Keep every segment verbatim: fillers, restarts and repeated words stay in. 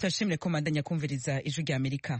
turashimire ko mandanya kumviriza ijwi rya Amerika.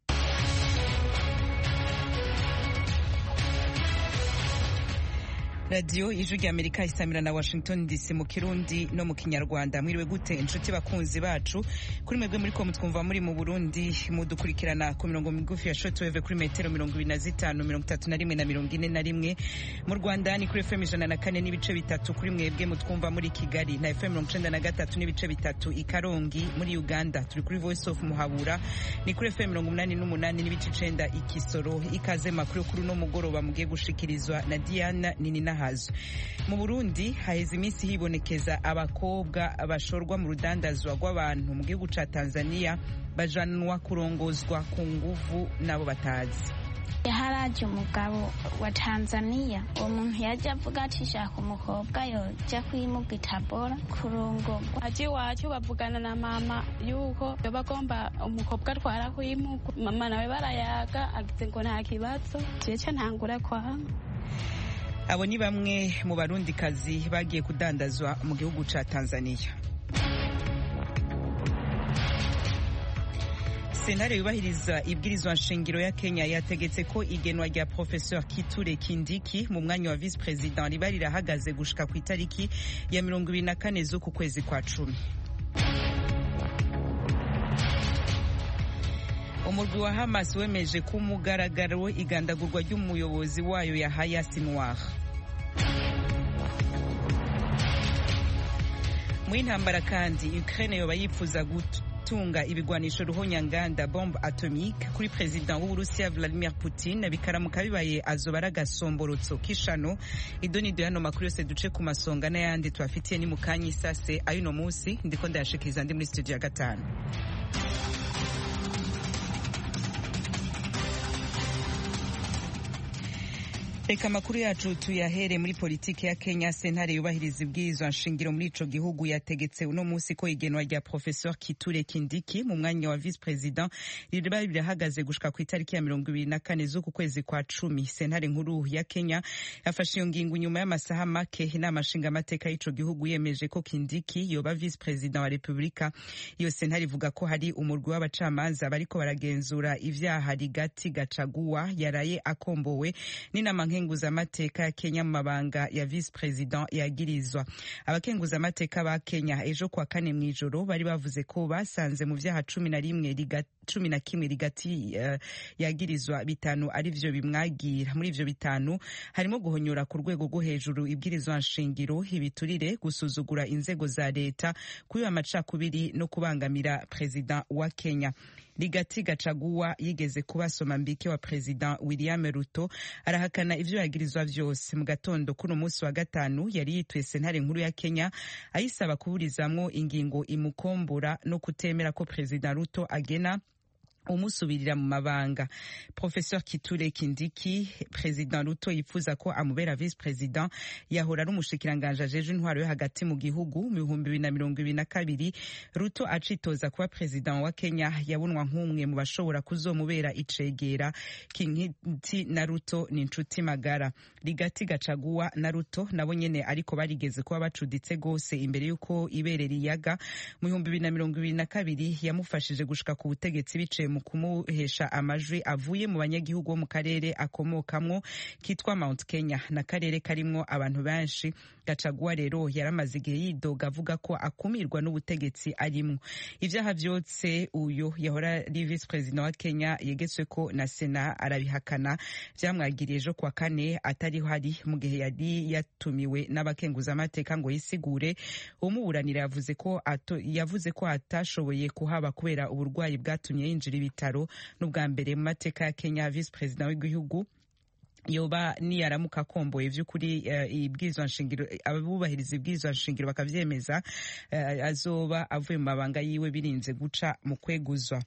Radio ijwi rya Amerika isamira na Washington D C mu Kirundi no mu Kinyarwanda. Mwiriwe gute inshuti bakunzi bacu, kuri mwebwe muri ko mutwumva muri mu Burundi mudukurikirana ku mirongo migufi ya shortwave kuri metero mirongo ibiri na zitanu mirongo itatu na rimwe na mirongo ine na rimwe. Mu Rwanda ni kuri F M ijana na kane n'ibice bitatu kuri mwebwe mutwumva muri Kigali, na F M mirongo icenda na gatatu n'ibice bitatu i Karongi. Muri Uganda turi kuri Voice of Muhabura ni kuri F M mirongo umunani n'umunani n'ibice icenda i Kisoro. Ikaze makuru kuri no mugoroba mugiye gushikirizwa na Diana Ninina hazo. Mu Burundi haheze iminsi hibonekeza abakobwa bashorwa mu rudandazwa rw'abantu mu gihugu ca Tanzania bajanwa kurongozwa ku nguvu nabo batazi. Haraje umugabo wa Tanzania, uwo muntu yaje avuga ati shaka umukobwa yoja kwimuga itabora kurongorwa. Aje iwacu bavugana na mama yuko bagomba umukobwa atwara kwimuga, mama nawe barayaga agize ngo nta kibazo, jeje ntangura kwa. Abo ni bamwe mu barundikazi bagiye kudandazwa mu gihugu ca Tanzania. Sentare yubahiriza ibwirizwa nshingiro ya Kenya yategetse ko igenwa rya Professeur Kithure Kindiki mu mwanya wa Vice President riba rirahagaze gushika ku itariki ya mirongo ibiri na kane z'uku kwezi kwa cumi. Umurwi wa Hamas wemeje ku mugaragaro igandagurwa ry'umuyobozi wayo Yahya Sinwar. Mu intambara kandi Ukraine yoba yifuza gutunga ibigwanisho ruhonyanganda bombe atomique kuri president w'Uburusiya Vladimir Putin, bikaramuka bibaye azoba aragasomborotso kishano. Idonido yano makuru yose duce ku masonga n'ayandi twafitiye ni mukanyi sase ayuno munsi ndiko ndayashikiriza ndi muri studio ya gatanu. Reka makuru yacu tuyahere muri politike ya Kenya. Sentare yubahiriza ibwirizwa nshingiro muri ico gihugu yategetse uno munsi ko igenwa rya Professeur Kithure Kindiki mu mwanya wa Vice President riba birahagaze gushika ku itariki ya mirongo ibiri na kane z'uku kwezi kwa cumi. Sentare nkuru ya Kenya yafashe iyo ngingo nyuma y'amasaha make inama nshinga amateka y'ico gihugu yemeje ko Kindiki yoba Vice President wa Republika. Iyo sentare ivuga ko hari umurwi w'abacamanza bariko baragenzura ivyaha Rigati Gachagua yaraye akombowe n'inama kenguza amateka ya Kenya mu mabanga ya Vice President yagirizwa. Abakenguza amateka ba Kenya ejo kwa kane mwijoro bari bavuze ko basanze mu vyaha cumi na rimwe Rigati cumi na kimwe Rigati uh, yagirizwa bitanu ari vyo bimwagira. Muri ivyo bitanu harimo guhonyora ku rwego rwo hejuru ibwirizwa nshingiro, ibiturire, gusuzugura inzego za leta, kuyiba amacakubiri no kubangamira President wa Kenya. Rigati Gachagua yigeze kuba somambike wa President William Ruto arahakana ivyo yagirizwa vyose. Mu gatondo kuno munsi wa gatanu yari yitwe sentare nkuru ya Kenya ayisaba kuburizamwo ingingo imukombora no kutemera ko President Ruto agena umusubirira mu mabanga. Professeur Kithure Kindiki President Ruto yifuza ko amubera Vice President yahora ari umushikiranganje ajeje intwaro yo hagati mu gihugu mu bihumbi bibiri na mirongo ibiri na kabiri. Ruto acitoza kuba President wa Kenya yabunwa nk'umwe mu bashobora kuzomubera icegera. Kindiki na Ruto ni inshuti magara. Rigati Gachagua na Ruto nabo nyene ariko barigeze kuba bacuditse gose imbere yuko ibere riyaga mu bihumbi bibiri na mirongo ibiri na kabiri yamufashije gushika ku butegetsi bice mu kumuhesha amajwi avuye mu banyagihugu bo mu karere akomokamwo kitwa Mount Kenya na karere karimwo abantu benshi. Gachagua rero yaramaze igihe yidoga avuga ko akumirwa n'ubutegetsi arimwo. Ivyaha vyose uyo yahora ari Vice President wa Kenya yegetswe ko na Sena arabihakana. Vyamwagiriye ejo kwa kane atari hari mu gihe yari yatumiwe n'abakenguza amateka ngo yisigure. Umuburanira yavuze ko ato, yavuze ko atashoboye kuhaba kubera uburwayi bwatumye yinjira ibitaro. N'ubwa mbere mu mateka ya Kenya Vice President w'igihugu yoba niyaramuka akomboye vy'ukuri uh, ibwirizwa nshingiro, abubahiriza ibwirizwa nshingiro bakavyemeza, uh, azoba avuye mu mabanga yiwe birinze guca mu kweguzwa.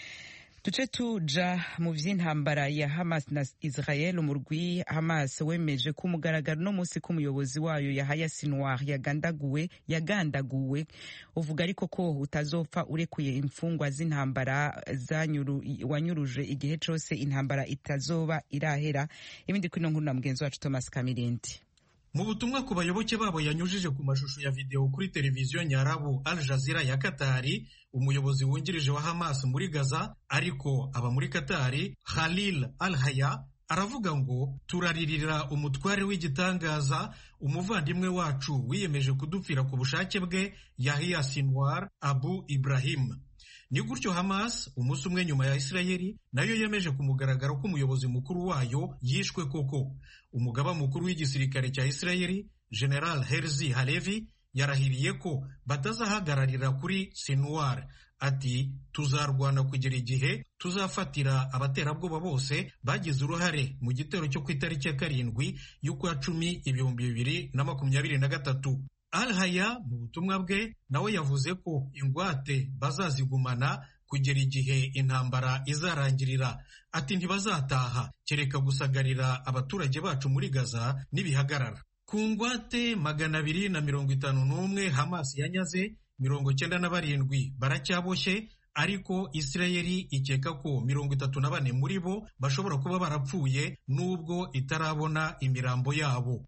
Tuce tuja mu vy'intambara ya Hamas na Israel. Umurwi Hamas wemeje ku mugaragaro no musi ko umuyobozi wayo Yahya Sinwar yagandaguwe yagandaguwe uvuga ariko ko utazopfa urekuye imfungwa z'intambara zanyuru wanyuruje igihe cose intambara itazoba irahera. Ibindi kuri no nkuru na mugenzi wacu Thomas Kamirindi. Mu butumwa ku bayoboke babo yanyujije ku mashusho ya video kuri televiziyo nyarabu Al Jazeera ya Katari, umuyobozi wungirije wa Hamas muri Gaza ariko aba muri Katari, Khalil Al-Haya, aravuga ngo turaririra umutware w'igitangaza, umuvandimwe wacu wiyemeje kudupfira ku bushake bwe, Yahya Sinwar Abu Ibrahim. Ni gutyo Hamas umunsi umwe nyuma ya Isirayeli nayo yemeje ku mugaragaro ko umuyobozi mukuru wayo yishwe koko. Umugaba mukuru w'igisirikare cya Isirayeli General Herzi Halevi yarahiriye ko batazahagararira kuri Sinwar, ati tuzarwana kugera igihe tuzafatira abaterabwoba bose bagize uruhare mu gitero cyo ku itariki ya karindwi y'ukwa cumi ibihumbi bibiri na makumyabiri na gatatu. Al-Haya mu butumwa bwe nawe yavuze ko ingwate bazazigumana kugera igihe intambara izarangirira, ati ntibazataha kereka gusagarira abaturage bacu muri Gaza nibihagarara. Ku ngwate magana abiri na mirongo itanu n'umwe Hamas yanyaze, mirongo cyenda na barindwi baracyaboshye, ariko Isirayeli ikeka ko mirongo itatu na bane muri bo bashobora kuba barapfuye nubwo itarabona imirambo yabo.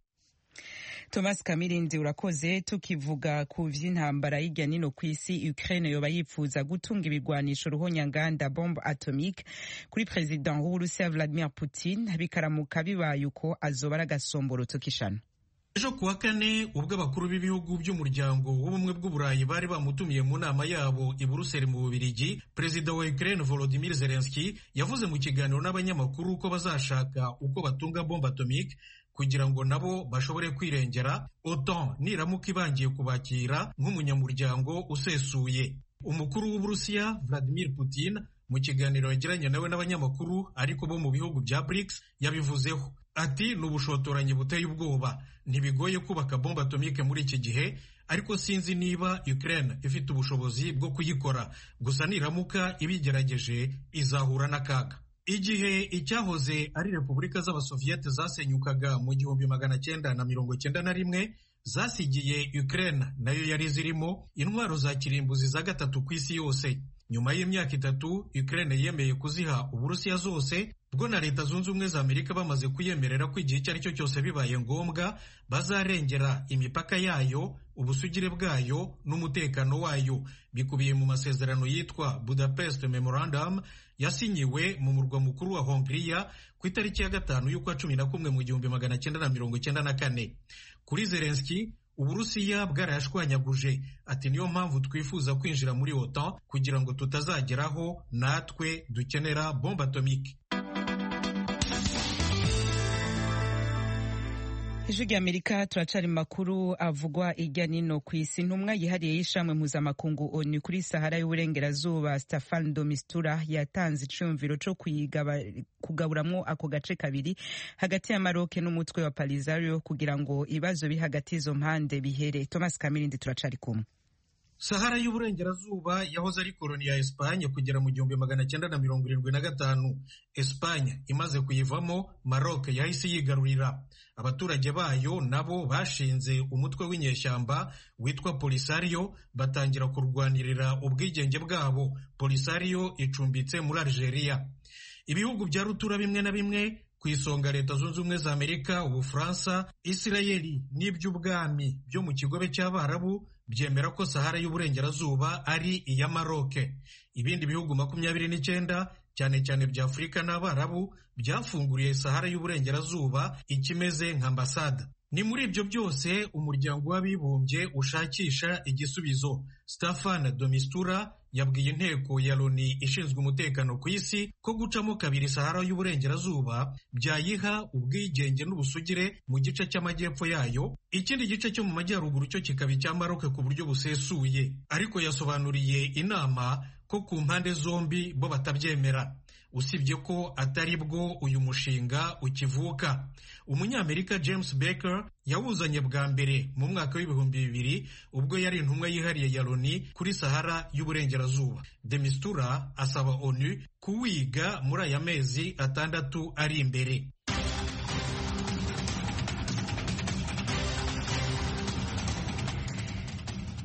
Thomas Kamirindi, urakoze. Tukivuga ku vy'intambara y'irya nino kw'isi, Ukraine yoba yipfuza gutunga ibigwanisho ruhonyanganda bombe atomique kuri president w'Uburusiya Vladimir Putin, bikaramuka bibaye uko azoba ari agasomboroto k'ishano. Ejo kuwa kane ubwo abakuru b'ibihugu by'umuryango w'ubumwe bw'Uburayi bari bamutumiye mu nama yabo i Buruseli mu Bubiligi, perezida wa Ukraine Volodymyr Zelensky yavuze mu kiganiro n'abanyamakuru ko bazashaka uko batunga bombe atomique kugira ngo nabo bashobore kwirengera, OTAN niramuka ibangiye kubakira nk'umunyamuryango usesuye. Umukuru w'Uburusiya Vladimir Putin mu kiganiro yagiranye nawe n'abanyamakuru ariko bo mu bihugu bya BRICS yabivuzeho, ati n'ubushotoranyi buteye ubwoba, ntibigoye kubaka bombe atomike muri iki gihe, ariko sinzi niba Ukraine ifite ubushobozi bwo kuyikora, gusa niramuka ibigerageje izahura n'akaga. Igihe icyahoze ari Repubulika z'Abasoviyete zasenyukaga mu gihumbi magana cyenda na mirongo cyenda na rimwe, zasigiye Ukraine nayo yari zirimo intwaro za kirimbuzi za gatatu ku isi yose. Nyuma y'imyaka itatu Ukraine yemeye kuziha Uburusiya zose, bwo na Leta Zunze Ubumwe za Amerika bamaze kuyemerera ko igihe icyo ari cyo cyose bibaye ngombwa bazarengera imipaka yayo, ubusugire bwayo n'umutekano wayo, bikubiye mu masezerano yitwa Budapest Memorandum yasinyiwe mu murwa mukuru wa Hongria ku itariki ya gatanu y'ukwa cumi na kumwe mu gihumbi magana cyenda na mirongo cyenda na kane. Kuri Zelensky, Uburusiya bwarayashwanyaguje, ati niyo mpamvu twifuza kwinjira muri OTAN kugira ngo tutazageraho natwe dukenera bombe atomike. Ijwi ry'Amerika, turacari makuru avugwa irya nino kw'isi. Intumwa yihariye y'ishamwe mpuzamakungu ONU kuri Sahara y'Uburengerazuba Staffan de Mistura yatanze icumviro co kugaburamwo ako gace kabiri hagati ya Maroc n'umutwe wa Polisario kugira ngo ibibazo biri hagati izo mpande bihere. Thomas Kamirindi, turacari kumwe. Sahara y'Uburengerazuba yahoze ari koloni ya Espanye kugera mu gihumbi magana cyenda na mirongo irindwi na gatanu. Espanye imaze kuyivamo, Maroc yahise yigarurira. Abaturage bayo nabo bashinze umutwe w'inyeshyamba witwa Polisario, batangira kurwanirira ubwigenge bwabo. Polisario icumbitse muri Algeria. Ibihugu bya rutura bimwe na bimwe, ku isonga Leta Zunze Ubumwe za Amerika, Ubufaransa, Isirayeli n'iby'ubwami byo mu kigobe cy'Abarabu byemera ko Sahara y'Uburengerazuba ari iya Maroc. Ibindi bihugu makumyabiri n'icyenda cyane cyane bya Afurika n'Abarabu byafunguriye Sahara y'Uburengerazuba ikimeze nka ambasada. Ni muri ibyo byose umuryango w'abibumbye ushakisha igisubizo. Staffan de Mistura yabwiye inteko ya Loni ishinzwe umutekano ku isi ko gucamo kabiri Sahara y'Uburengerazuba byayiha ubwigenge n'ubusugire mu gice cy'amajyepfo yayo, ikindi gice cyo mu majyaruguru cyo kikaba icya Maroc ku buryo busesuye. Ariko yasobanuriye inama ko ku mpande zombi bo batabyemera, usibye ko atari bwo uyu mushinga ukivuka. Umunyamerika James Baker yawuzanye bwa mbere mu mwaka w'ibihumbi bibiri ubwo yari intumwa yihariye ya Loni kuri Sahara y'Uburengerazuba. De Mistura asaba ONU kuwiga muri aya mezi atandatu ari imbere.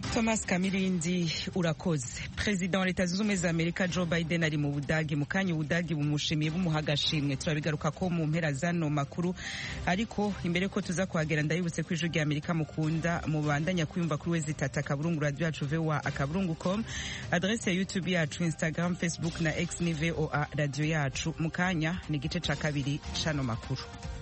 Thomas Kamirindi urakoze. President wa Leta Zunze Ubumwe za Amerika Joe Biden ari mu Budagi mu kanya Budagi bumushimiye bumuha agashimwe. Turabigaruka ko mu mpera zano makuru, ariko imbere ko tuza kuhagera ndabibutse ko ijwi rya Amerika mukunda mubandanya kwiyumva kuri wezi tata kaburungu radio yacu V O A akaburungu com, adresse ya YouTube yacu, Instagram, Facebook na X ni V O A radio yacu. Mu kanya ni gice ca kabiri cano makuru.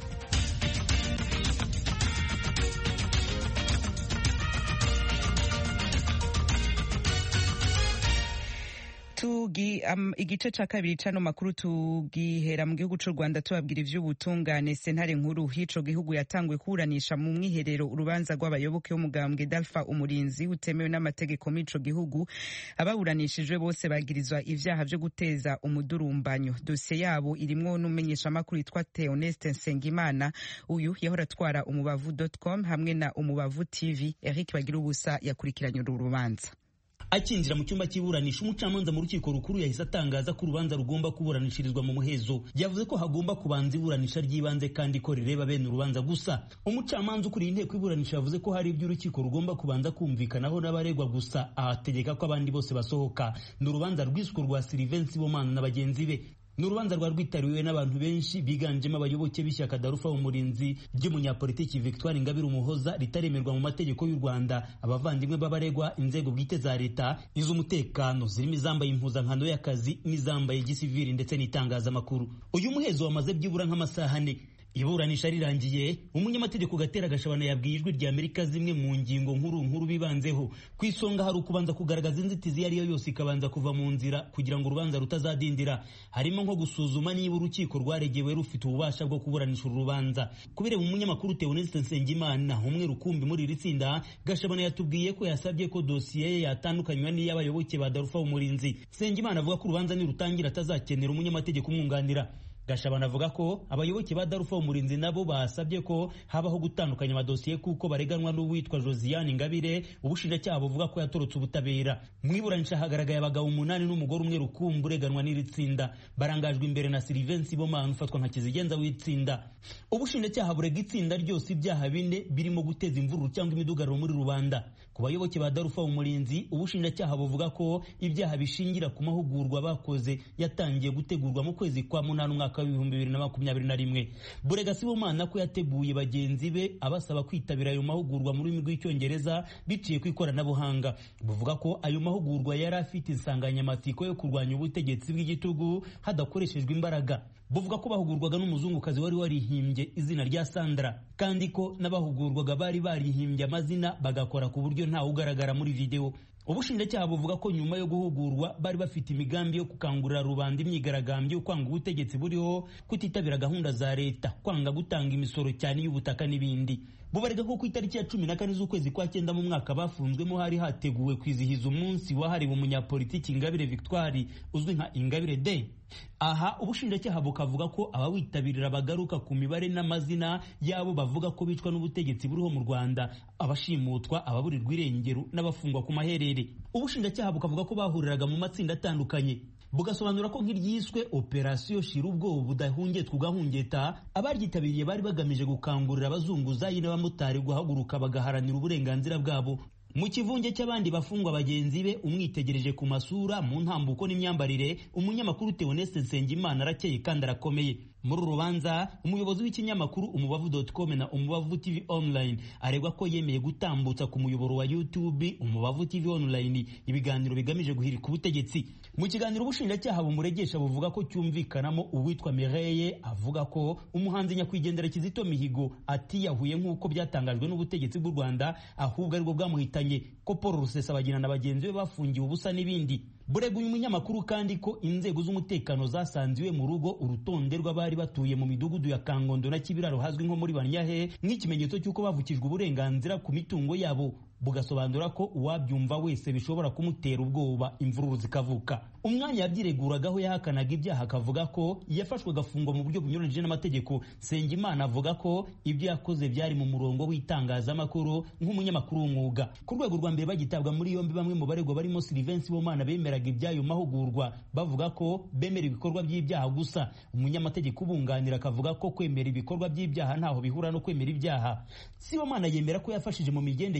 Tugi um, igice ca kabiri cano makuru tugihera mu gihugu c'u Rwanda tubabwira ivy'ubutungane. Sentare nkuru y'ico gihugu yatanguye kuburanisha mu mwiherero urubanza rw'abayoboke b'umugambwe Dalpha Umurinzi utemewe n'amategeko muri ico gihugu. Ababuranishijwe bose bagirizwa ivyaha vyo guteza umudurumbanyo. Dosiye yabo irimwo n'umumenyesha makuru yitwa Theoneste Nsengimana, uyu yahora atwara umubavu dot com hamwe na umubavu T V. Eric Bagirubusa yakurikiranye uru rubanza. Akinjira mu cyumba cy'iburanisha, umucamanza mu rukiko rukuru yahise atangaza ko urubanza rugomba kuburanishirizwa mu muhezo. Yavuze ko hagomba kubanza iburanisha ry'ibanze kandi ko rireba bene urubanza gusa. Umucamanza ukuriye inteko iburanisha yavuze ko hari ibyo urukiko rugomba kubanza kumvikanaho n'abaregwa gusa, ahategeka ko abandi bose basohoka. Ni urubanza rwiswe rwa Sylvain Sibomana na bagenzi be. Ni urubanza rwa rwitariwe n'abantu benshi biganjemo abayoboke b'ishyaka Dalpha Umurinzi ry'umunyapolitiki Victoire Ingabire Umuhoza ritaremerwa mu mategeko y'u Rwanda, abavandimwe b'abaregwa, inzego bwite za leta, iz'umutekano zirimo izambaye impuzankano y'akazi n'izambaye gisivili ndetse n'itangazamakuru. Uyu muhezo wamaze byibura nk'amasaha ane. Iburanisha rirangiye, umunyamategeko Gatera Gashabana yabwiye ijwi rya Amerika zimwe mu ngingo nkuru nkuru bibanzeho. Ku isonga hari ukubanza kugaragaza inzitizi yari yo yose ikabanza kuva mu nzira kugira ngo urubanza rutazadindira, harimo nko gusuzuma niba urukiko rwaregewe rufite ububasha bwo kuburanisha urubanza. Kubireba umunyamakuru Theoneste Nsengimana umwe rukumbi muri iri tsinda, Gashabana yatubwiye ko yasabye ko dosiye ye yatandukanywa n'iy'abayoboke ba Dalpha Umurinzi. Nsengimana avuga ko urubanza nirutangira atazakenera umunyamategeko umwunganira. Gashabana avuga ko abayoboke ba Dalpha Umurinzi nabo basabye ko habaho gutandukanya amadosiye kuko bareganwa n'uwitwa Josiane Ingabire, ubushinjacyaha buvuga ko yatorotse ubutabera. Mu iburanisha hagaragaye abagabo umunani n'umugore umwe rukumbi ureganwa n'iri tsinda, barangajwe imbere na Sylvain Sibomana ufatwa nka kizigenza w'itsinda. Ubushinjacyaha burega itsinda ryose ibyaha bine birimo guteza imvururu cyangwa imidugararo muri rubanda. Ku bayoboke ba Dalpha Umurinzi, ubushinjacyaha buvuga ko ibyaha bishingira ku mahugurwa bakoze yatangiye gutegurwa mu kwezi kwa munani umwaka w'ibihumbi bibiri na makumyabiri na rimwe. Burega Sibomana ko yateguye bagenzi be abasaba kwitabira ayo mahugurwa mu rurimi rw'icyongereza biciye ku ikoranabuhanga. Buvuga ko ayo mahugurwa yari afite insanganyamatsiko yo kurwanya ubutegetsi bw'igitugu hadakoreshejwe imbaraga. Buvuga ko bahugurwaga n'umuzungukazi wari warihimbye izina rya Sandra, kandi ko n'abahugurwaga bari barihimbye amazina bagakora ku buryo ntawe ugaragara muri video. Ubushinjacyaha buvuga ko nyuma yo guhugurwa bari bafite imigambi yo gukangurira rubanda imyigaragambyo, kwanga ubutegetsi buriho, kutitabira gahunda za leta, kwanga gutanga imisoro cyane y'ubutaka n'ibindi. Bubarega ko ku itariki ya cumi na kane z'ukwezi kwa cyenda mu mwaka bafunzwemo hari hateguwe kwizihiza umunsi wahariwe umunyapolitiki Ingabire Victoire uzwi nka Ingabire Day. Aha ubushinjacyaha bukavuga ko abawitabirira bagaruka ku mibare n'amazina yabo bavuga ko bicwa n'ubutegetsi buriho mu Rwanda, abashimutwa, ababurirwa irengero n'abafungwa ku maherere. Ubushinjacyaha bukavuga ko bahuriraga mu matsinda atandukanye. Bugasobanura ko nk'iryiswe Operation Shira ubwoba budahungetwa ugahungeta, abaryitabiriye bari bagamije gukangurira abazunguzayi n'abamotari guhaguruka bagaharanira uburenganzira bwabo. Mu kivunge cy'abandi bafungwa bagenzi be, umwitegereje ku masura, mu ntambuko n'imyambarire, umunyamakuru Theoneste Nsengimana arakeye kandi arakomeye. Muri urubanza, umuyobozi w'ikinyamakuru umubavu dot com na umubavu T V online aregwa ko yemeye gutambutsa ku muyoboro wa YouTube umubavu T V online ibiganiro bigamije guhirika ubutegetsi. Mu kiganiro ubushinjacyaha bumuregesha buvuga ko cyumvikanamo uwitwa Mireye avuga ko umuhanzi nyakwigendera Kizito Mihigo atiyahuye nk'uko byatangajwe n'ubutegetsi bw'u Rwanda, ahubwo aribwo bwamuhitanye, ko Paul Rusesabagina na bagenzi be bafungiwe ubusa n'ibindi. Burega uyu munyamakuru kandi ko inzego z'umutekano zasanziwe mu rugo urutonde rw'abari batuye mu midugudu ya Kangondo na Kibiraro hazwi nko muri Banyahe nk'ikimenyetso cy'uko bavukijwe uburenganzira ku mitungo yabo. Bugasobanura ko uwabyumva wese bishobora kumutera ubwoba, imvururu zikavuka. Umwanya yabyireguragaho yahakanaga ibyaha akavuga ko yafashwe agafungwa mu buryo bunyuranyije n'amategeko. Nsengimana avuga ko ibyo yakoze byari mu murongo w'itangazamakuru nk'umunyamakuru w'umwuga. Ku rwego rwa mbere bagitabwa muri yombi bamwe mu baregwa barimo Sylvain Sibomana bemeraga ibyayo mahugurwa, bavuga ko bemera ibikorwa by'ibyaha gusa. Umunyamategeko ubunganira akavuga ko kwemera ibikorwa by'ibyaha ntaho bihura no kwemera ibyaha. Sibomana yemera ko yafashije mu migendekere myiza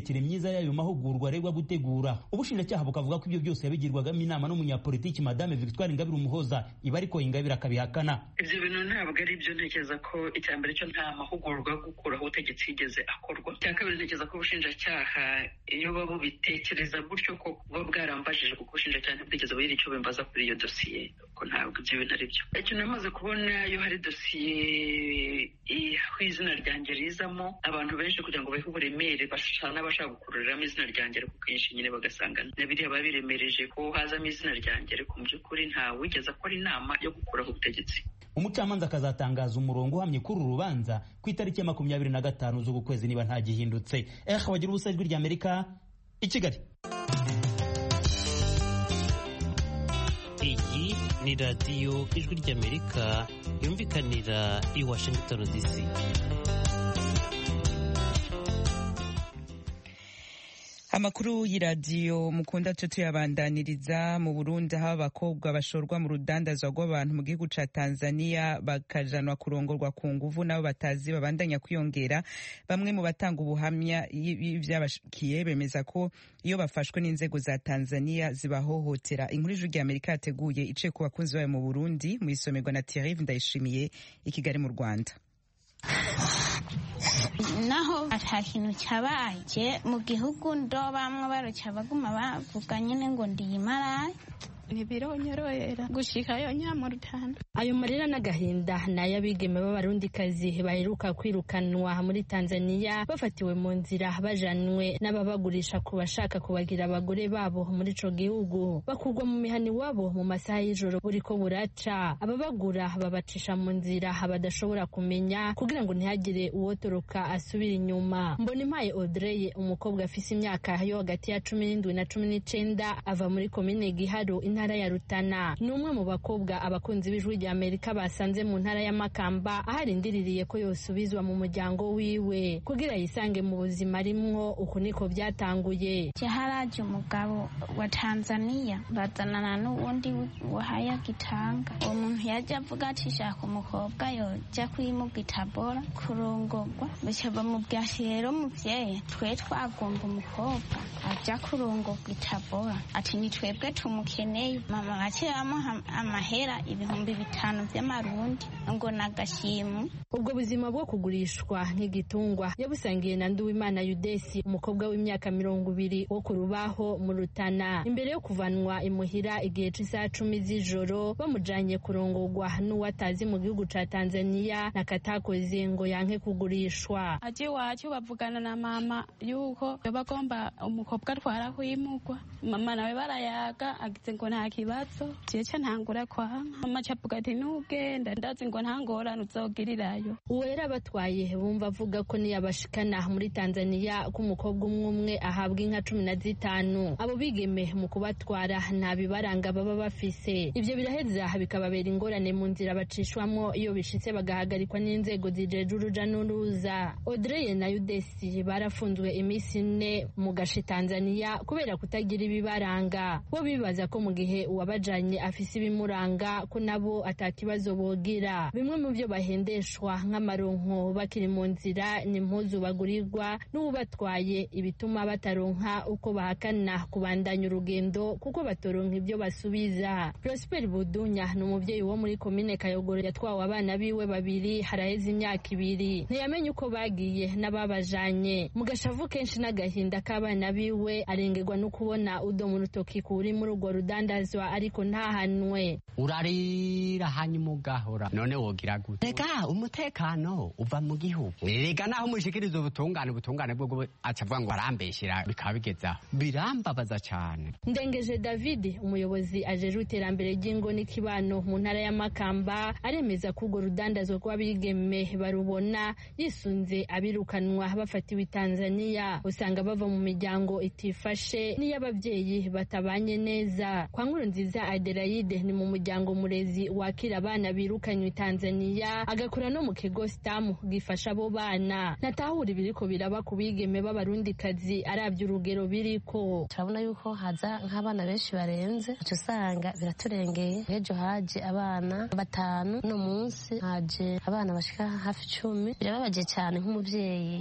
neza y'ayo mahugurwa aregwa gutegura. Ubushinjacyaha bukavuga ko ibyo byose yabigirwagamo inama n'umunyapolitiki Madame Victoire Ingabire Umuhoza, iba ariko Ingabire akabihakana. Ibyo bintu ntabwo ari byo. Ntekereza ko icya mbere cyo nta mahugurwa yo gukuraho ubutegetsi yigeze akorwa. Icya kabiri ntekereza ko ubushinjacyaha iyo baba bubitekereza gutyo ko buba bwarambajije, kuko ubushinjacyaha ntibwigeze bugira icyo bimbaza kuri iyo dosiye, ko ntabwo ibyo bintu ari byo. Icyo namaze kubona, iyo hari dosiye aho izina ryanjye rizamo, abantu benshi kugira ngo bahe uburemere basa n'abashaka gukururiramo izina ryanjye, ariko kenshi nyine bagasanga na biriya baba biremereje ko hazamo izina ryanjye, ariko mu by'ukuri ntawe wigeze akora inama yo gukuraho ubutegetsi. Umucamanza akazatangaza umurongo uhamye kuri uru rubanza ku itariki ya makumyabiri na gatanu z'uku kwezi niba nta gihindutse. Eh, bagira ubusa ijwi rya Amerika i Kigali. Iyi ni radiyo ijwi ry'Amerika yumvikanira i Washington D C. Amakuru y'iradiyo mukunda cyo tuyabandaniriza mu Burundi, aho abakobwa bashorwa mu rudandazwa rw'abantu mu gihugu ca Tanzania bakajanwa kurongorwa ku nguvu nabo batazi babandanya kwiyongera. Bamwe mu batanga ubuhamya ivyabashikiye bemeza ko iyo bafashwe n'inzego za Tanzania zibahohotera. Inkuru y'ijwi ry'Amerika yateguye ice ku bakunzi bayo mu Burundi, mu isomerwa na Thierry Ndayishimiye i Kigali mu Rwanda. Naho ata kintu cyabaye mu gihugu, ndo bamwe baruca baguma bavuga nyine ngo ndiyimaraye ntibironyorohera gushikayo nyamurutana. Ayo marira n'agahinda n'ay'abigeme b'abarundikazi baheruka kwirukanwa muri Tanzania bafatiwe mu nzira bajanwe n'ababagurisha ku bashaka kubagira abagore babo muri ico gihugu, bakurwa mu mihani wabo mu masaha y'ijoro buriko buraca. Ababagura babacisha mu nzira badashobora kumenya kugira ngo ntihagire uwotoroka asubira inyuma. Mbonimpaye Audrey, umukobwa afise imyaka yo hagati ya cumi n'indwi na cumi n'icenda, ava muri komine Giharo intara ya Rutana, ni umwe mu bakobwa abakunzi b'ijwi rya Amerika basanze mu ntara ya Makamba, aharindiriye ko yosubizwa mu muryango wiwe kugira yisange mu buzima rimwo. Uku niko byatanguye. Haraje umugabo wa Tanzania bazanana n'uwundi wahaya Gitanga. Uwo muntu yaje avuga ati shaka umukobwa yoja kwimuga Tabora kurongorwa, bica bamubwira ati rero muvyeyi, twe twagomba umukobwa aja kurongorwa Tabora, ati ni twebwe tumukeneye. Mama baciramo amahera ibihumbi bitanu by'amarundi ngo nagashimu. Ubwo buzima bwo kugurishwa nk'igitungwa yabusangiye na Nduwimana Yudesi, umukobwa w'imyaka mirongo ibiri wo ku Rubaho mu Rutana, imbere yo kuvanwa imuhira igihe c'isaha cumi z'ijoro bamujanye kurongorwa n'uwatazi mu gihugu ca Tanzania nakatakoze ngo yanke kugurishwa. Aje wacu bavugana na mama yuko bagomba umukobwa atwara kwimugwa. Mama nawe barayaga agize ngo nta kibazo, jeje ntangura kwa mama cavuga ati nugenda ndazi ngo ntangora nuzogirirayo. Uwera batwaye bumva avuga ko ni abashikana muri Tanzania ko umukobwa umwe umwe ahabwa inka cumi na zitanu. Abo bigeme mu kubatwara nta bibaranga baba bafise, ivyo biraheza bikababera ingorane mu nzira bacishwamwo iyo bishitse bagahagarikwa n'inzego zijeje uruja n'uruza. Audrey na Yudesi barafunzwe imisi ine mu gashi Tanzania kubera kutagira ibibaranga. Bo bibaza ko mu gihe uwabajanye afise ibimuranga ko nabo atakibazo bogira. Bimwe mu byo bahendeshwa nk'amaronko bakiri mu nzira ni impuzu bagurirwa n'ubatwaye, ibituma bataronka uko bahakana kubandanya urugendo kuko batoronka ibyo basubiza. Prosper Budunya ni umuvyeyi wo muri komine Kayogoro yatwawe abana biwe babiri haraheze imyaka ibiri, ntiyamenye uko bagiye n'ababajanye. Mu gashavu kenshi n'agahinda k'abana biwe arengerwa no kubona udo mu rutoki kuri muri urwo rudandazwa ariko ntahanwe. Urarira hanyuma ugahora, none wogira gute? Rega umutekano uva mu gihugu. Rega naho mushikiriza ubutungane ubutungane bwo acavuga ngo arambeshira bikaba bigeza birambabaza cyane. Ndengeje David, umuyobozi ajejwe iterambere ry'ingo n'ikibano mu ntara ya Makamba, aremeza ko urwo rudandazwa rw'abigeme barubona yisunze abirukanwa bafatiwe Tanzania, usanga bava mu miryango itifashe n'iy'abavyeyi batabanye neza. Kwa Nkurunziza Adelaide ni mu muryango murezi wakira abana birukanywe Tanzania, agakora no mu kigo Stamu gifasha abo bana. Natahura ibiriko biraba ku bigeme b'abarundikazi aravye urugero biriko. Turabona yuko haza nk'abana benshi barenze, cyo usanga biraturengeye. Ejo haje abana batanu, no munsi haje abana bashika hafi icumi. Birababaje cyane nk'umuvyeyi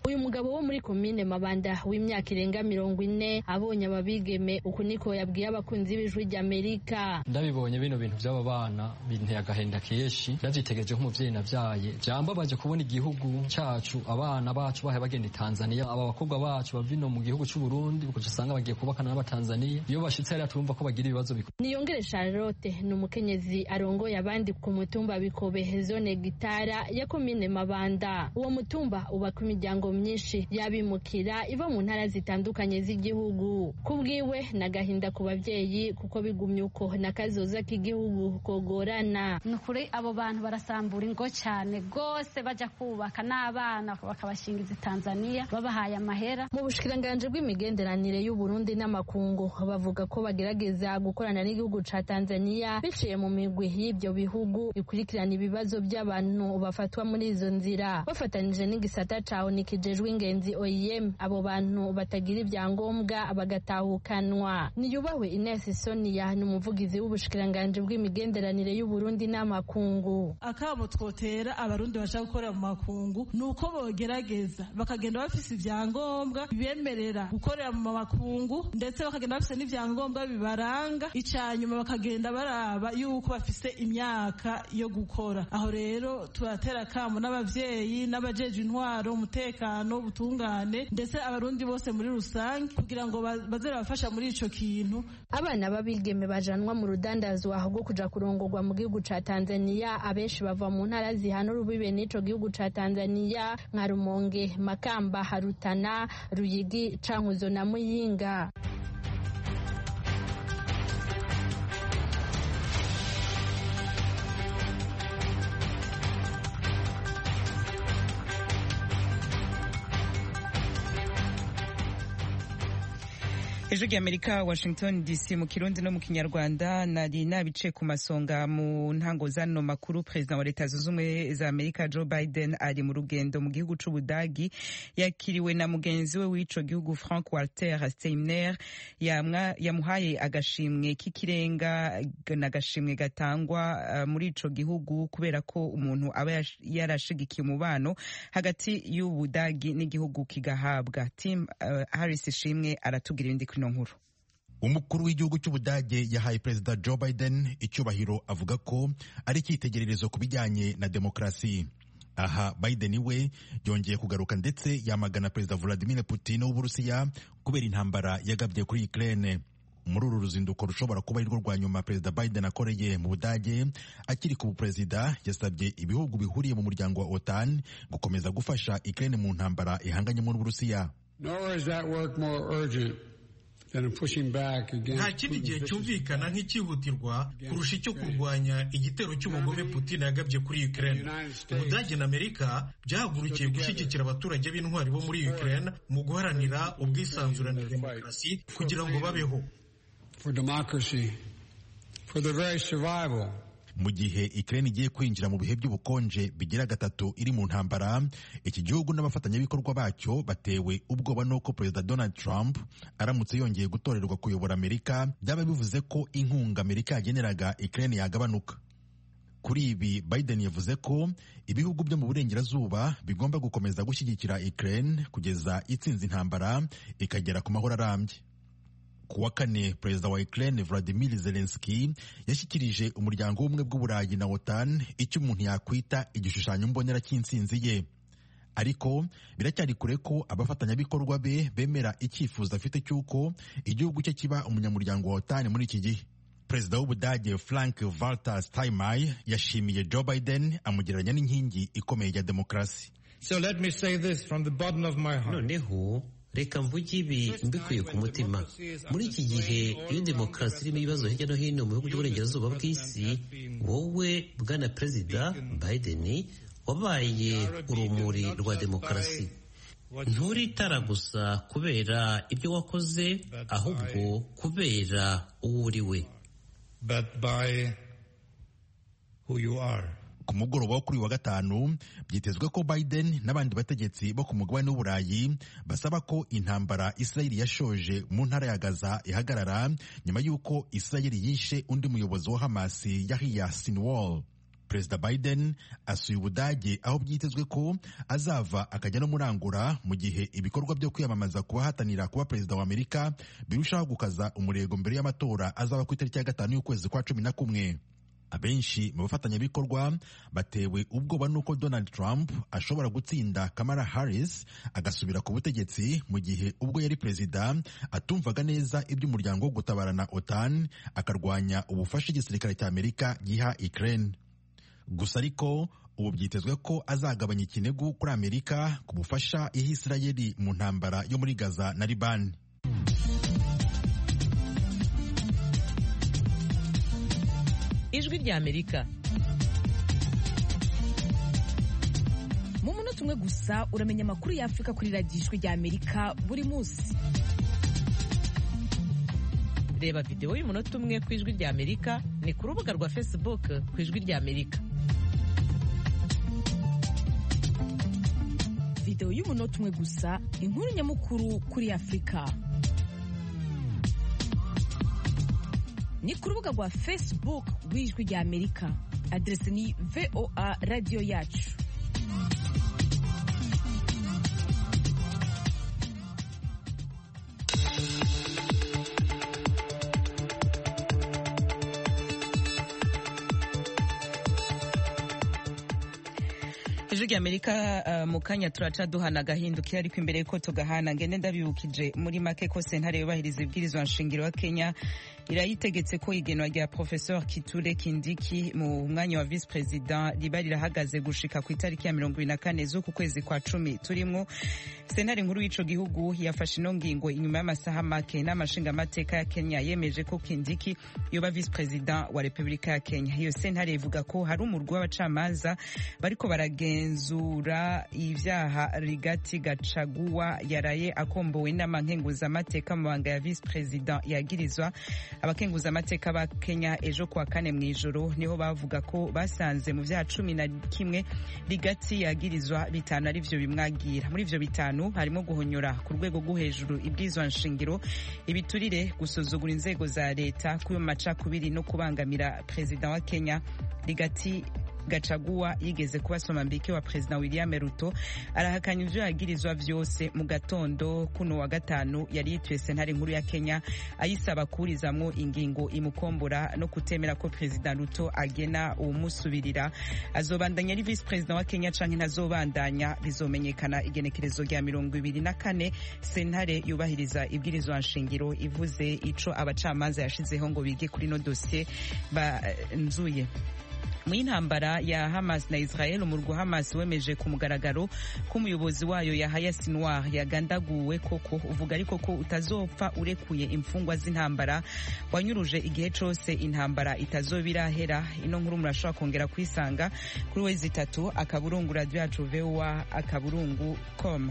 uyu mugabo wo muri komine Mabanda w'imyaka irenga mirongo ine abonye ababigeme uku niko yabwiye abakunzi b'ijwi ry'Amerika. Ndabibonye bino bintu by'aba bana binteye agahenda keshi, ndavyitegereje nk'umuvyeyi navyaye. Byambabaje kubona igihugu cyacu abana bacu bahe bagenda i Tanzania, aba bakobwa bacu bavino mu gihugu cy'u Burundi kuko usanga bagiye kubakana n'Abatanzania. Iyo bashitse ari atumva ko bagira ibibazo biko. Niyongere Charlotte ni umukenyezi arongoye abandi ku mutumba Bikobe zone Gitara ya komine Mabanda. Uwo mutumba ubaka imiryango myinshi yabimukira iva mu ntara zitandukanye z'igihugu. Kubwiwe nagahinda ku bavyeyi kuko bigumye uko nakazoza k'igihugu kogorana. Nukuri abo bantu barasambura ingo cyane gose baja kubaka n'abana bakabashingiza Tanzania babahaye amahera. Mu bushikiranganje bw'imigenderanire y'u Burundi n'amakungu bavuga ko bagerageza gukorana n'igihugu ca Tanzania biciye mu migwi y'ibyo bihugu ikurikirana ibibazo by'abantu bafatwa muri izo nzira bafatanije n'igisata caho nikijejwe ingenzi O I M. Abo bantu batagira ibyangombwa bagatahukanwa. Niyubahwe Ines Sonia ni umuvugizi w'ubushikiranganje bw'imigenderanire y'u Burundi n'amakungu. Akabo twotera abarundi bashaka gukorera mu makungu nuko bogerageza bakagenda bafise ibyangombwa bibemerera gukorera mu makungu ndetse bakagenda bafise n'ibyangombwa bibaranga, icanyuma bakagenda baraba yuko bafise imyaka yo gukora. Aho rero turatera kamo n'abavyeyi n'abajeje intwaro umutekano ubutungane ndetse abarundi bose muri rusange kugira ngo baze bafasha muri ico kintu. Abana babigeme bajanwa mu rudandazwa rwo kuja kurongorwa mu gihugu ca Tanzania, abenshi bava mu ntara zihana urubibe n'ico gihugu ca Tanzania nka Rumonge, Makamba, Harutana, Ruyigi, Cankuzo na Muyinga. Ijwi ry'Amerika Washington D C mu Kirundi no mu Kinyarwanda. Nari nabice ku masonga mu ntango zano makuru. President wa Leta Zunze Ubumwe za Amerika Joe Biden ari mu rugendo mu gihugu c'Ubudagi, yakiriwe na mugenzi we w'ico gihugu Frank Walter Steinmeier yamuhaye agashimwe k'ikirenga n'agashimwe gatangwa uh, muri ico gihugu kubera ko umuntu aba yarashigikiye umubano hagati y'Ubudagi n'igihugu kigahabwa. Tim uh, Harris Shimwe aratugira indi nkuru. Umukuru w'igihugu cy'Ubudage yahaye Perezida Joe Biden icyubahiro avuga ko ari icyitegererezo ku bijyanye na demokarasi. Aha Biden we yongeye kugaruka ndetse yamagana Perezida Vladimir Putin w'Uburusiya kubera intambara yagabye kuri Ukraine. Muri uru ruzinduko rushobora kuba ari rwo rwa nyuma Perezida Biden akoreye mu Budage akiri ku buperezida, yasabye ibihugu bihuriye mu muryango wa OTAN gukomeza gufasha Ukraine mu ntambara ihanganyemo n'Uburusiya. Nta kindi gihe cyumvikana nk'icyihutirwa kurusha icyo kurwanya igitero cy'ubugome Putin yagabye kuri Ukraine. Ubudage na Amerika byahagurukiye gushyigikira abaturage b'intwari bo muri Ukraine mu guharanira ubwisanzure na demokarasi kugira ngo babeho. Mu gihe Ukraine igiye kwinjira mu bihe by'ubukonje bigira gatatu iri mu ntambara, iki gihugu n'abafatanyabikorwa bacyo batewe ubwoba n'uko Perezida Donald Trump aramutse yongeye gutorerwa kuyobora Amerika byaba bivuze ko inkunga Amerika yageneraga Ukraine yagabanuka. Kuri ibi Biden yavuze ko ibihugu byo mu burengerazuba bigomba gukomeza gushyigikira Ukraine kugeza itsinze intambara ikagera ku mahoro arambye. Kuwa kane Perezida wa Ukraine Vladimir Zelensky yashyikirije umuryango w'ubumwe bw'Uburayi na OTAN icyo umuntu yakwita igishushanyo mbonera cy'intsinzi ye, ariko biracyari kure ko abafatanyabikorwa be bemera icyifuzo afite cy'uko igihugu cye kiba umunyamuryango wa OTAN muri iki gihe. Perezida w'Ubudage Frank Walter Steinmeier yashimiye Joe Biden amugereranya n'inkingi ikomeye ya demokarasi. So let me say this from the bottom of my heart. Noneho reka mvuge ibi mbikuye ku mutima. Muri iki gihe iyo demokarasi irimo ibibazo hirya no hino mu bihugu by'uburengerazuba bw'isi, wowe bwana Perezida Biden wabaye urumuri rwa demokarasi. Nturitara gusa kubera ibyo wakoze, ahubwo kubera uwo uri we. But by who you are. Ku mugoroba wo kuri wa gatanu byitezwe ko Biden n'abandi bategetsi bo ku mugabane w'Uburayi basaba ko intambara Israeli yashoje mu ntara ya Gaza ihagarara nyuma y'uko Israeli yishe undi muyobozi wa Hamas Yahya Sinwar. Perezida Biden asuye Ubudage aho byitezwe ko azava akajya no muri Angola mu gihe ibikorwa byo kwiyamamaza kubahatanira kuba perezida wa Amerika birushaho gukaza umurego mbere y'amatora azaba ku itariki ya gatanu y'ukwezi kwa cumi na kumwe. Abenshi mu bafatanyabikorwa batewe ubwoba n'uko Donald Trump ashobora gutsinda Kamala Harris agasubira ku butegetsi mu gihe ubwo yari perezida atumvaga neza iby'umuryango wo gutabarana OTAN akarwanya ubufasha igisirikare cya Amerika giha Ukraine. Gusa ariko ubu byitezwe ko azagabanya ikinegu kuri Amerika ku bufasha iha Isirayeli mu ntambara yo muri Gaza na Liban. Ijwi rya Amerika. Mu munota umwe gusa uramenya amakuru ya Afurika kuri radiyo Ijwi rya Amerika buri munsi. Reba video y'umunota umwe ku Ijwi rya Amerika ni ku rubuga rwa Facebook ku Ijwi rya Amerika. Video y'umunota umwe gusa, inkuru nyamukuru kuri Afurika. Ni ku rubuga rwa Facebook rw'Ijwi rya Amerika. Adresi ni V O A Radio Yacu. Ijwi rya Amerika uh, mu kanya turaca duhana agahindukira ariko imbere yuko tugahana ngende ndabibukije muri make ko sentare yubahiriza ibwirizwa nshingiro wa Kenya irayitegetse ko igenwa rya Professeur Kithure Kindiki mu mwanya wa vice president riba rirahagaze gushika ku itariki ya mirongo ibiri na kane z'uku kwezi kwa cumi turimwo. Sentare nkuru y'ico gihugu yafashe ino ngingo inyuma y'amasaha make n'amashinga amateka ya Kenya yemeje ko Kindiki yoba vice president wa Republika ya Kenya. Iyo sentare ivuga ko hari umurwi w'abacamanza bariko baragenzura ivyaha Rigati Gachagua yaraye akombowe n'amankenguza amateka mu banga ya vice president yagirizwa. Abakenguza amateka ba Kenya ejo kwa kane mwijoro niho bavuga ko basanze mu vyaha cumi na kimwe Rigati yagirizwa bitanu ari vyo bimwagira. Muri vyo bitanu harimo guhonyora ku rwego rwo hejuru ibwirizwa nshingiro, ibiturire, gusuzugura inzego za leta, kuyo macakubiri no kubangamira president wa Kenya. Rigati Gachagua yigeze kubasoma mbike wa President William Ruto arahakanya ivyo yagirizwa vyose. Mu gatondo kuno wa gatanu yari yitwe sentare nkuru ya Kenya ayisaba kurizamwo ingingo imukombora no kutemera ko President Ruto agena umusubirira azobandanya ari vice president wa Kenya canke ntazobandanya bizomenyekana igenekerezo rya mirongo ibiri na kane. Sentare yubahiriza ibwirizwa nshingiro ivuze ico abacamanza yashizeho ngo bige kuri no dossier banzuye. Mu intambara ya Hamas na Israel, umurwa Hamas wemeje ku mugaragaro ko umuyobozi wayo Yahya Sinwar yagandaguwe koko, uvuga ariko ko utazopfa urekuye imfungwa z'intambara wanyuruje igihe cose intambara itazobirahera. Ino nkuru murashobora kongera kwisanga kuri wezi itatu akaburungu radio yacu V O A akaburungu com.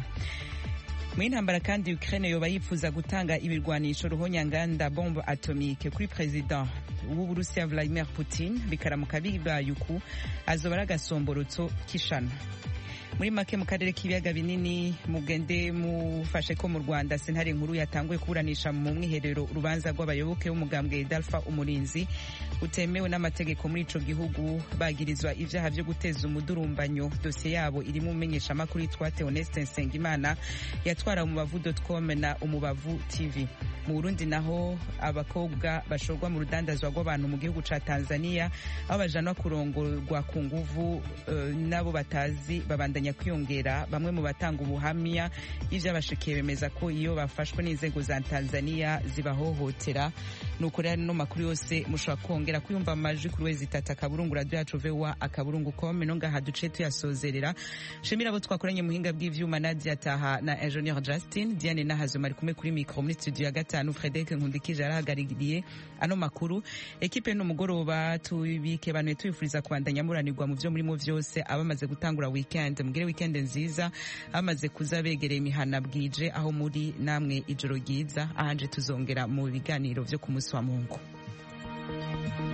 Mu intambara kandi Ukraine yoba yifuza gutanga ibirwanisho ruhonyanganda bombe atomique kuri president w'u Burusiya Vladimir Putin bikaramuka bibayuku azobara gasomborotso kishana. Muri make mu karere k'ibiyaga binini mugende mufashe ko mu Rwanda sentare nkuru yatanguye kuburanisha mu mwiherero urubanza rw'abayoboke b'umugambwe Dalfa Umurinzi utemewe n'amategeko muri ico gihugu bagirizwa ivyaha vyo guteza umudurumbanyo. Dosiye yabo iri mu menyesha makuru twate Honest Nsengimana yatwara mu bavu dot com na umubavu T V. Mu Burundi naho abakobwa bashorwa mu rudandazwa rw'abantu mu gihugu ca Tanzania aho bajanwa kurongorwa ku nguvu uh, nabo batazi babandanya kwiyongera. Bamwe mu batanga ubuhamya ivy'abashikiye bemeza ko iyo bafashwe n'inzego za Tanzania zibahohotera. Nuko rero no makuru yose mushobora kongera kuyumva amajwi kuri wezi tata kaburungu radio yacu V O A akaburungu com no ngaha duce tuyasozerera. Shimira abo twakoranye muhinga bw'ivyuma Nadia Taha na Engineer Justin Diane Nahazo mari kumwe kuri micro muri studio ya gatanu. Frederic Nkundikije arahagaririye ano makuru. Ekipe n'umugoroba tubike banwe tuyifuriza kubandanya muranirwa mu vyo muri mu vyose. Abamaze gutangura weekend mugire weekend nziza, abamaze kuza begereye imihana bwije aho muri namwe ijoro ryiza. Ahanje tuzongera mu biganiro vyo ku munsi wa Mungu.